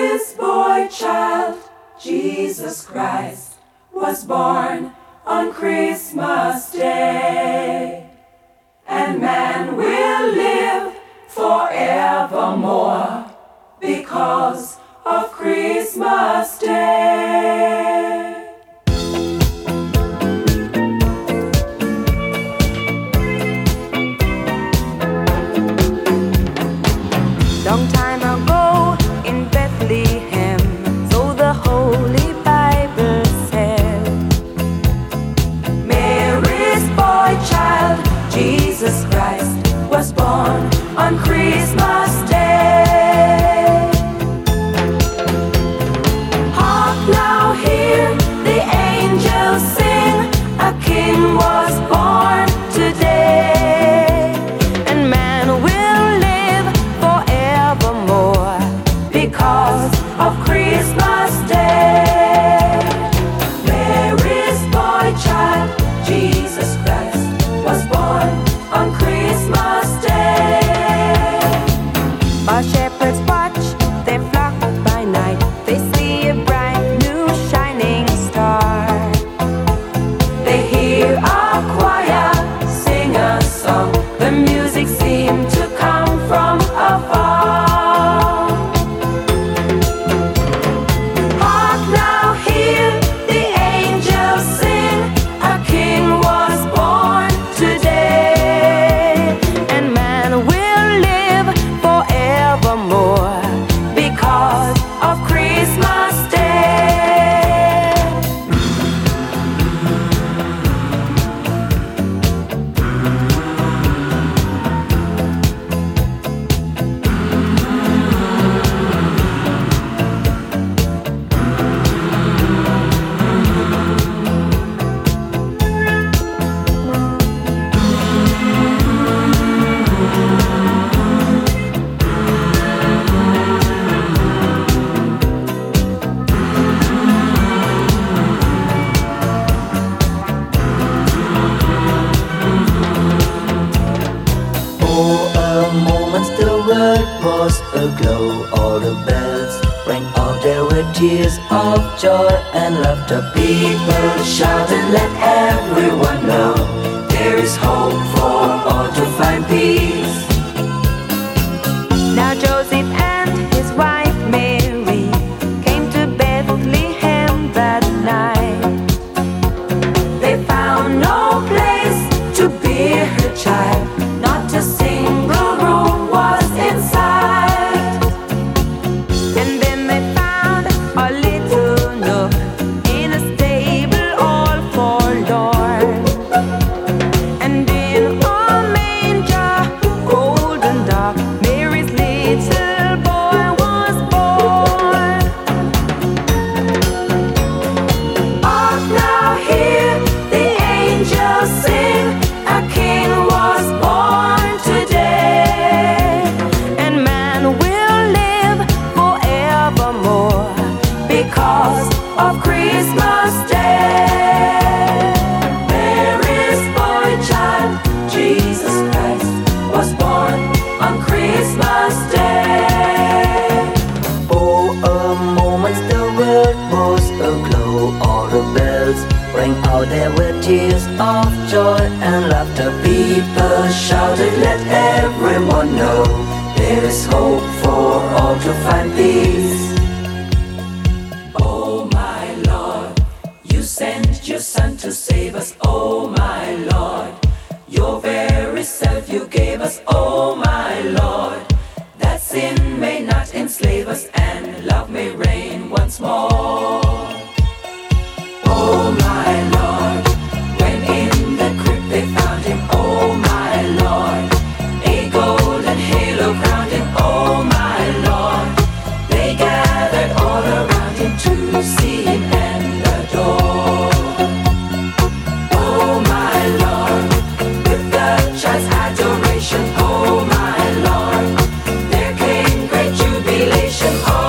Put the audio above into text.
Mary's boy child, Jesus Christ, was born on Christmas Day. And man will live forevermore because of Christmas Day. Long time ago in Bethlehem, so the Holy Bible said, Mary's boy child, Jesus Christ, was born on Christmas Day. Hark now, hear the angels sing, a king was born today. and man will live forevermore Because of Christmas Day. Mary's boy child, Jesus Christ, was born on Christmas Day. While shepherds watch their flock by night, they see a bright new shining star. They hear a choir sing a song, the music seemed to come from afar. Hark now, hear the angels sing, a king was born today. And man will live forevermore Because of Christmas Day. For a moment the world was aglow. All the bells rang out, there were tears of joy and laughter. People shouted, let everyone know there is hope for all to find peace. Now Joseph and his wife Mary came to Bethlehem that night. They found no place to bear her child, not a single room was inside. And then they found a little nook in a stable all forlorn. And in a manger, cold and dark, Mary's little boy was born. Hark now, hear the angels sing, a king was born today. And man will live forevermore Because of Christmas Day. Mary's boy child, Jesus Christ, was born on Christmas Day. For a moment the world was aglow. All the bells rang out, there were tears of joy and laughter. People shouted, let everyone know there is hope for all to find peace. Oh my Lord, you sent your Son to save us. Oh my Lord, your very self you gave us. Oh my Lord, that sin may not enslave us and love may reign once more. Oh my Lord, when in the crypt they found him. Oh my Lord, a golden halo crowned him. Oh my Lord, they gathered all around him to see him and adore. Oh my Lord, with the child's adoration. Oh my Lord, there came great jubilation. Oh